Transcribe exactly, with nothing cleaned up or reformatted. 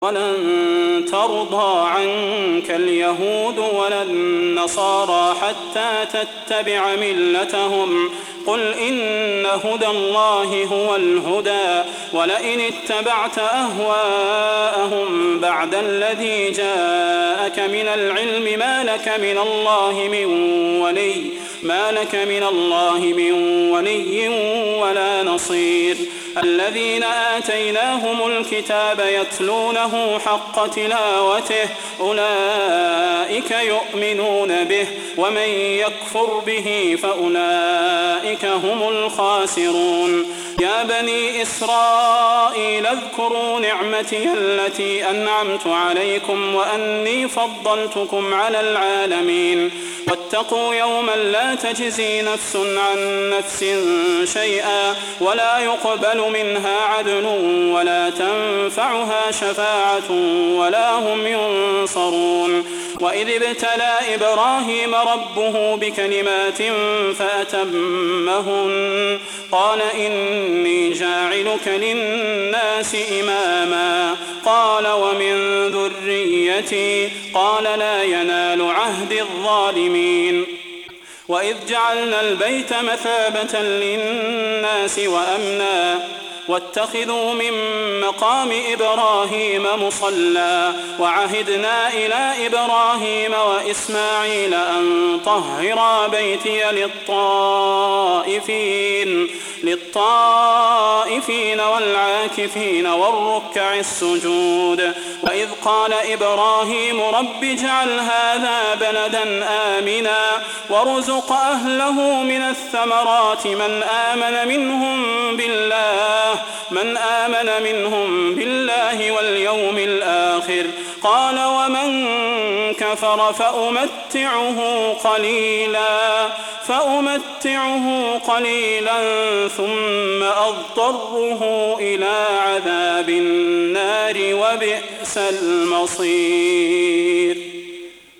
ولن ترضى عنك اليهود ولا النصارى حتى تتبع ملتهم قل إن هدى الله هو الهدى ولئن اتبعت أهواءهم بعد الذي جاءك من العلم ما لك من الله من ولي ما لك من الله من ولي ولا نصير الذين آتيناهم الكتاب يتلونه حق تلاوته أولئك يؤمنون به ومن يكفر به فأولئك هم الخاسرون يا بني إسرائيل اذكروا نعمتي التي أنعمت عليكم وأني فضلتكم على العالمين واتقوا يوما لا تجزي نفس عن نفس شيئا ولا يقبل منها عدل ولا تنفعها شفاعة ولا هم ينصرون وإذ ابتلى إبراهيم ربه بكلمات فأتمهن قال إني جاعلك للناس إماما قال ومن ذريتي قال لا ينال عهد الظالمين وإذ جعلنا البيت مثابة للناس وأمنا واتخذوا من مقام إبراهيم مصلى وعهدنا إلى إبراهيم وإسماعيل أن طهرا بيتي للطائفين للطائفين والعاكفين والركع السجود وإذ قال إبراهيم رب اجعل هذا بلدا آمنا وارزق أهله من الثمرات من آمن منهم بالله من آمن منهم بالله واليوم الآخر قال ومن كفر فأمتعه قليلا فأمتعه قليلا ثم أضطره إلى عذاب النار وبئس المصير.